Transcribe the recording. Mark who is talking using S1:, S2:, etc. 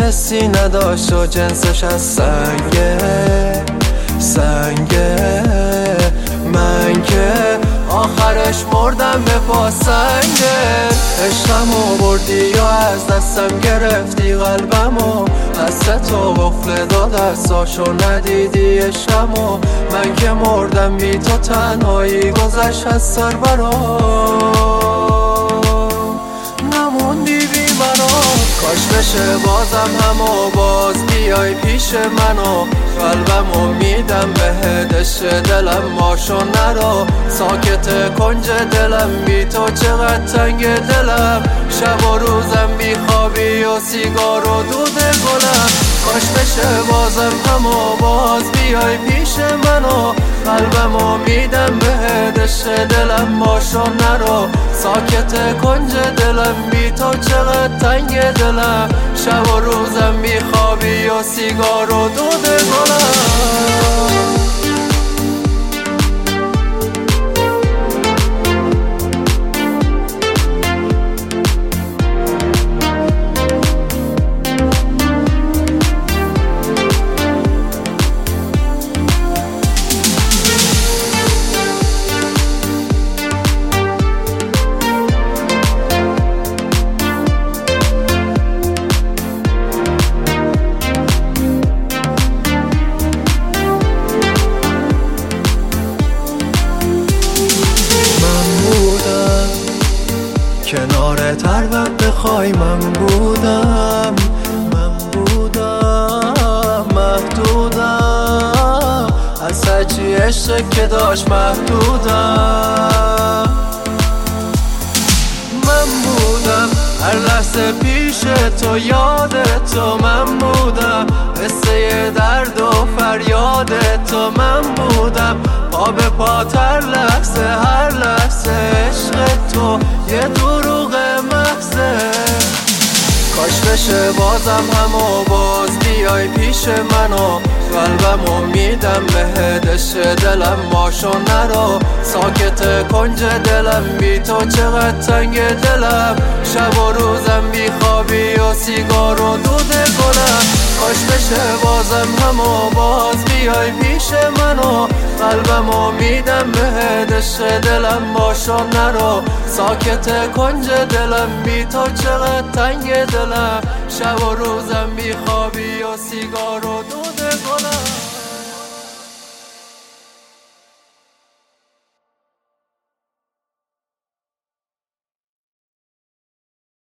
S1: حسی نداشت و جنسش از سنگه من که آخرش مردم به پاسنگه. عشقمو بردی یا از دستم گرفتی قلبمو، حسرت تو قفل داد دستاشو ندیدی عشقمو. من که مردم بی تو تنهایی گذشت از سر برام، نموندی بی منو. کاش بشه بازم همو باز بیای پیش منو، قلبمو میدم بهت عشق دلم ماشو نرو. ساکت کنج دلم بی تو چقدر تنگ دلم، شب و روزم بی خوابی و سیگار و دود گلم. کاش بشه بازم همو باز بیای پیش منو، قلبمو میدم بهت عشق دلم ماشو نرو. ساکت کنج دلم بی تو چقدر تنگ دلم، شب و روزم بی خوابی و سیگار و دود گلم. کنارت هر وقت بخوای من بودم محدودم، از هرچی عشق که داشت محدودم. من بودم هر لحظه پیش تو یاد تو، من بودم قصه درد و فریاد تو، من بودم پا به پات هر لحظه عشق تو یه دروغ محضه. کاش بشه بازم همو باز بیای پیش منو، قلبمو میدم بهت عشق دلم ماشو نرو. ساکت کنج دلم بی تو چقدر تنگ دلم، شب و روزم بی خوابی و سیگار و دود گلم. کاش بشه بازم همو باز بیای پیش منو، قلبمو میدم بهت عشق دلم ماشو نرو. ساکت کنج دلم بی تو چقدر تنگ دلم، شب و روزم بی خوابی و سیگار و